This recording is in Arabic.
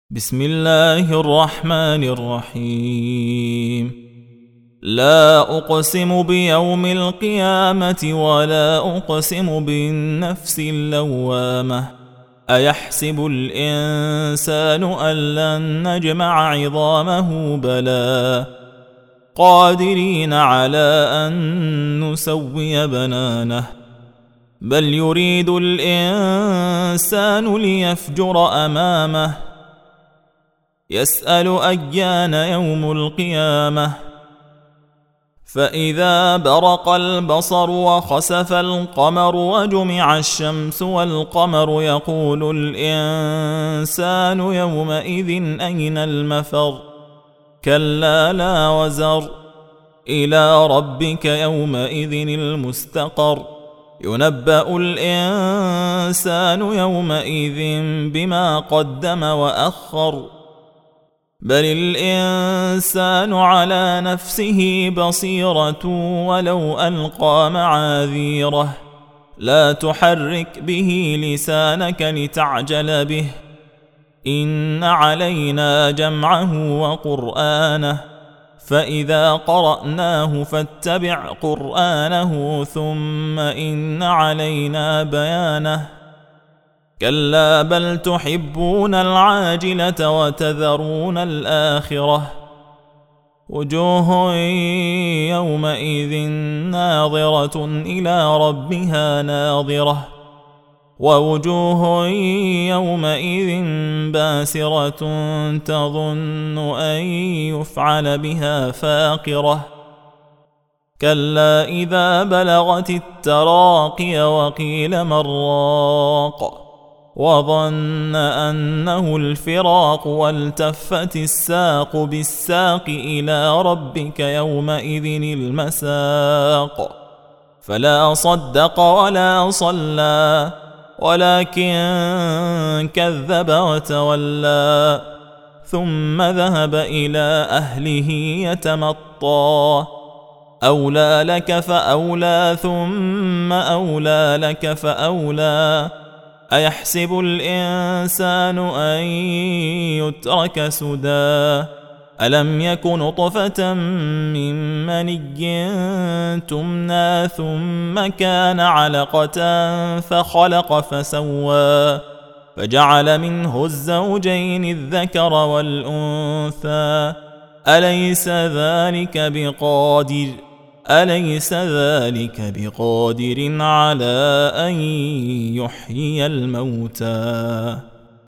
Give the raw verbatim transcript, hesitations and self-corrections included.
بسم الله الرحمن الرحيم. لا أقسم بيوم القيامة ولا أقسم بالنفس اللوامة. أيحسب الإنسان أن لن نجمع عظامه بلى قادرين على أن نسوي بنانه بل يريد الإنسان ليفجر أمامه يسأل أيان يوم القيامة فإذا برق البصر وخسف القمر وجمع الشمس والقمر يقول الإنسان يومئذ أين المفر كلا لا وزر إلى ربك يومئذ المستقر ينبأ الإنسان يومئذ بما قدم وأخر بل الإنسان على نفسه بصيرة ولو ألقى معاذيره لا تحرك به لسانك لتعجل به إن علينا جمعه وقرآنه فإذا قرأناه فاتبع قرآنه ثم إن علينا بيانه كلا بل تحبون العاجلة وتذرون الآخرة وجوه يومئذ ناظرة إلى ربها ناظرة ووجوه يومئذ باسرة تظن أن يفعل بها فاقرة كلا إذا بلغت التراقي وقيل من راق وظن أنه الفراق والتفت الساق بالساق إلى ربك يومئذ المساق فلا صدق ولا صلى ولكن كذب وتولى ثم ذهب إلى أهله يتمطى أولى لك فأولى ثم أولى لك فأولى أيحسب الإنسان أن يترك سدى ألم يك نطفة من مني تمنى ثم كان علقة فخلق فسوى فجعل منه الزوجين الذكر والأنثى أليس ذلك بقادر أليس ذلك بقادر على أن يحيي الموتى